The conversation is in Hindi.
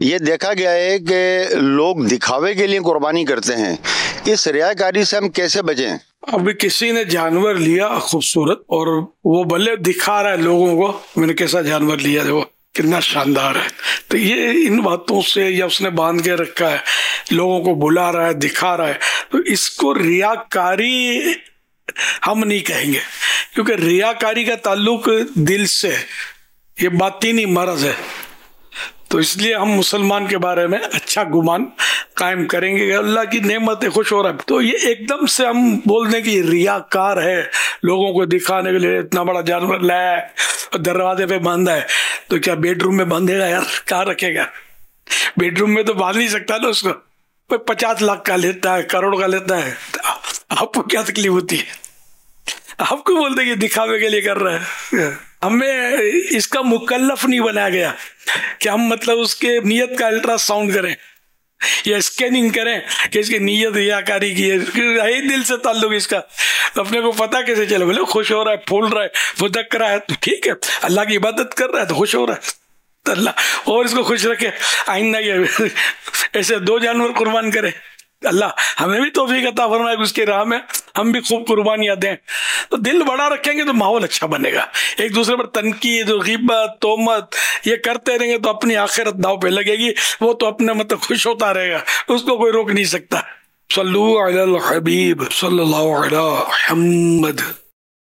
ये देखा गया है कि लोग दिखावे के लिए कुर्बानी करते हैं, इस रियाकारी से हम कैसे बचें? अभी किसी ने जानवर लिया खूबसूरत, और वो भले दिखा रहा है लोगों को मैंने कैसा जानवर लिया, वो कितना शानदार है। तो ये इन बातों से, या उसने बांध के रखा है, लोगों को बुला रहा है, दिखा रहा है, तो इसको रियाकारी हम नहीं कहेंगे, क्योंकि रियाकारी का ताल्लुक दिल से, ये बातिनी मर्ज है। तो इसलिए हम मुसलमान के बारे में अच्छा गुमान कायम करेंगे कि अल्लाह की नेमत है, खुश हो रहा है। तो ये एकदम से हम बोल दें कि रियाकार है, लोगों को दिखाने के लिए इतना बड़ा जानवर लाया है और दरवाजे पे बांधा है, तो क्या बेडरूम में बांधेगा यार? कहाँ रखेगा? बेडरूम में तो बांध नहीं सकता ना उसको। 50 लाख का लेता है, करोड़ का लेता है, आपको क्या तकलीफ होती है? आपको बोलते कि दिखावे के लिए कर रहा है। हमें इसका मुकल्लफ नहीं बनाया गया कि हम मतलब उसके नियत का अल्ट्रासाउंड करें या स्कैनिंग करें कि इसकी नियत रियाकारी की है, दिल से ताल्लुक इसका। तो अपने को पता कैसे चले? बोले खुश हो रहा है, फूल रहा है, फुदक रहा है, तो ठीक है, अल्लाह की इबादत कर रहा है तो खुश हो रहा है, तो अल्लाह और इसको खुश रखे। आइंदा ये ऐसे 2 जानवर कुर्बान करे। अल्लाह हमें भी तौफीक अता फरमाए, उसके राह में हम भी खूब कुर्बानियां दें। तो दिल बड़ा रखेंगे तो माहौल अच्छा बनेगा। एक दूसरे पर तनकीद, ग़ीबत, तोहमत ये करते रहेंगे तो अपनी आखिरत दाव पे लगेगी। वो तो अपने मतलब खुश होता रहेगा, उसको कोई रोक नहीं सकता। सल्लल्लाहु अलैहि हबीब सल्लल्लाहु अलैहि मुहम्मद।